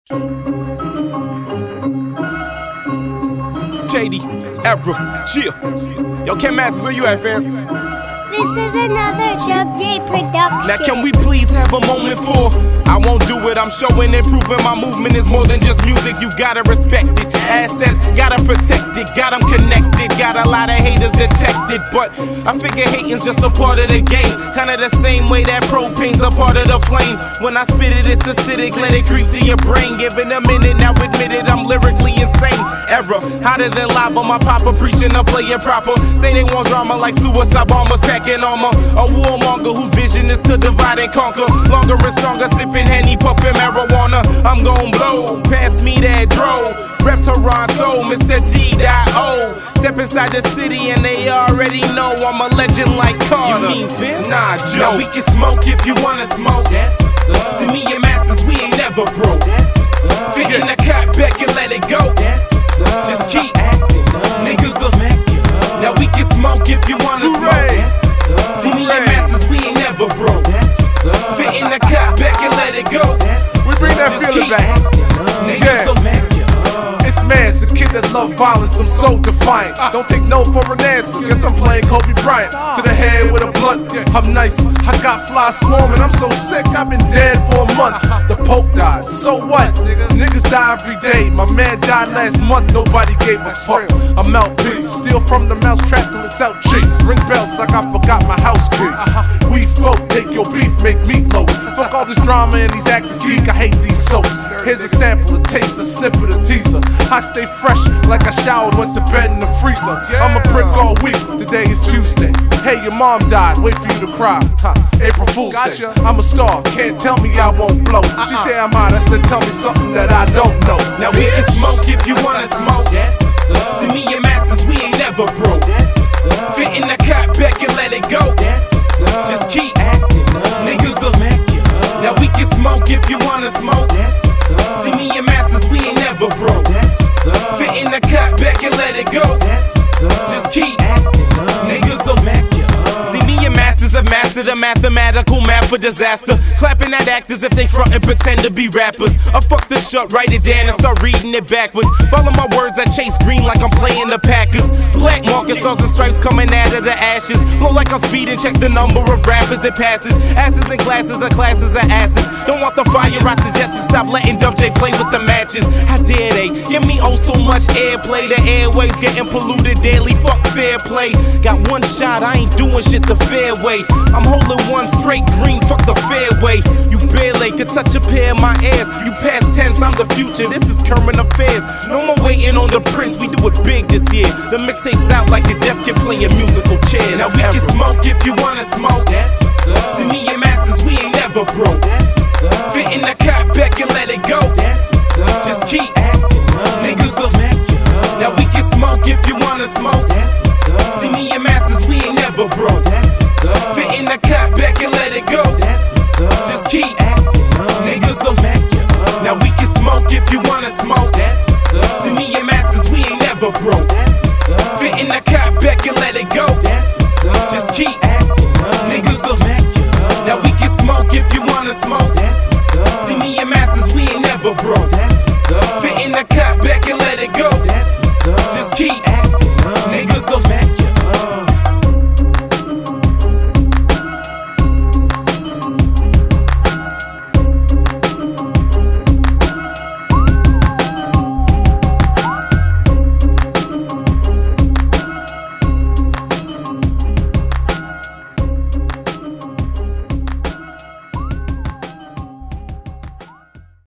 JD, Ebra, Chill. Yo, Ken Masters, where you at, fam? This is another Dub J production. Now can we please have a moment for I won't do it, I'm showing and proving my movement is more than just music. You gotta respect it, assets, gotta protect it. Got them connected, got a lot of haters detected. But I figure hating's just a part of the game. Kinda the same way that propane's a part of the flame. When I spit it, it's acidic, let it creep to your brain. Give it a minute, now admit it, I'm lyrically insane. Era, hotter than lava, my papa preaching to play it proper. Say they want drama like suicide bombers packing armor. A warmonger whose vision is to divide and conquer. Longer and stronger, sipping Henny, puffing marijuana. I'm gon' blow, pass me that dro. Rep Toronto, Mr. T.O. Step inside the city and they already know I'm a legend like Carter. You mean Vince? Nah, Joe. Now we can smoke if you wanna smoke. That's what's up. See me and Masters, we ain't never broke. That's what's up. Fit in the cut back and let it go. That's what's up. Just keep acting up. Niggas will smack you up. Now we can smoke if you wanna smoke. That's what's up. See me and Masters, we ain't never broke. That's what's up. Fit in the cut back and let it go. That's what's up. We bring that feeling back. Niggas will smack you up. It's Mans, the kid that love violence, I'm so defiant. Don't take no for an answer, guess I'm playing Kobe Bryant. To the head with a blunt, I'm nice. I got flies swarming, I'm so sick, I've been dead for a month. The Pope died, so what? Niggas die every day. My man died last month, nobody gave a fuck. I'm out peace, steal from the mouse trap till it's out cheeks. Ring bells like I forgot my house keys. We folk, take your beef, make meatloaf. Fuck all this drama and these actors geek, I hate these soaps. Here's a sample, a taste, a snippet, a teaser. I stay fresh like I showered, went to bed in the freezer. I'm a prick all week, today is Tuesday. Hey, your mom died, wait for you to cry. April Fool's Day, I'm a star, can't tell me I won't blow. She said I'm hot, I said tell me something that I don't know. Now we can smoke if you wanna smoke. That's what's up. See me and Masters, we ain't never broke. That's what's up. Fit in the cut back and let it go. That's what's up. Just keep acting up. Niggas will smack you up. Now we can smoke if you wanna smoke. That's what's up. See me and Masters, we ain't never broke. That's what's up. Fit in the cut back and let it go. That's what's up. Just keep acting up. Niggas will smack you up. See me and Masters have mastered the mathematical math for disaster. Clapping at actors if they front and pretend to be rappers. I fuck the shut, write it down and start reading it backwards. Follow my words, I chase green like I'm playing the Packers. Black market stars and stripes coming out of the ashes. Flow like I'm speeding, check the number of rappers it passes. Asses and classes of asses. Don't want the fire, I suggest you stop letting Dub J play with the matches. How dare they give me oh so much airplay? The airways getting polluted daily, fuck fair play. Got one shot, I ain't doing shit the fair way. I'm holding one straight green, fuck the fairway. You barely could touch a pair of my ass. You past tense, I'm the future, this is current affairs. No more waiting on the prince, we do it big this year. The mixtapes out like a deaf kid playing musical chairs. Now we can smoke if you wanna smoke. That's what's up. See me and Masters, we ain't never broke. That's what's up. Fit in the cut back and let it go. That's what's up. Just keep acting up. Niggas will smack you up. Now we can smoke if you wanna smoke. That's what's up. See me and Masters, we ain't never broke. That's what's up. Fit in the cut back and let it go. That's what's up. Just keep acting up. Niggas will smack you up. Now we can smoke if you wanna smoke. That's what's up. See me and Masters, we ain't never broke. That's what's up. Fit in the cut back and let it go. That's what's up. Just keep acting up. Niggas will smack you up. Now we can smoke if you wanna smoke. That's what's up. See me and Masters, we ain't never broke.